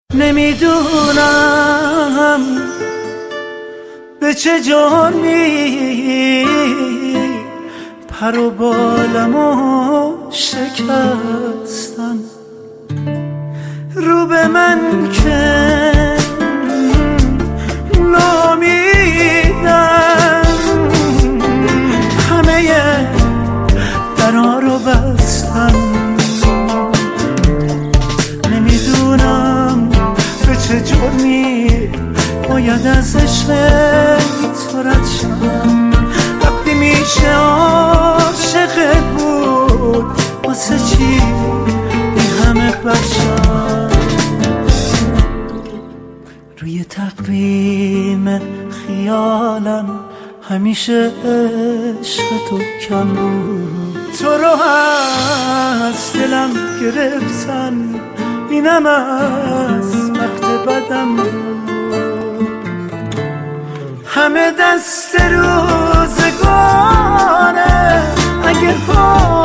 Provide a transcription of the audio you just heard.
نمیدونم به چه جرمی پر و بالمو شکستن، رو به من که نامیدن، همه درها رو بستن. نمیدونم به چه جرمی باید از عشق تو رد شم، وقتی میشه عاشقت بود واسه چی این همه بخشم. روی تقویم خیالم همیشه عشق تو کم بود، تو رو از دلم گرفتن، اینم از وقت بدم بود. همه دست روزگاره اگه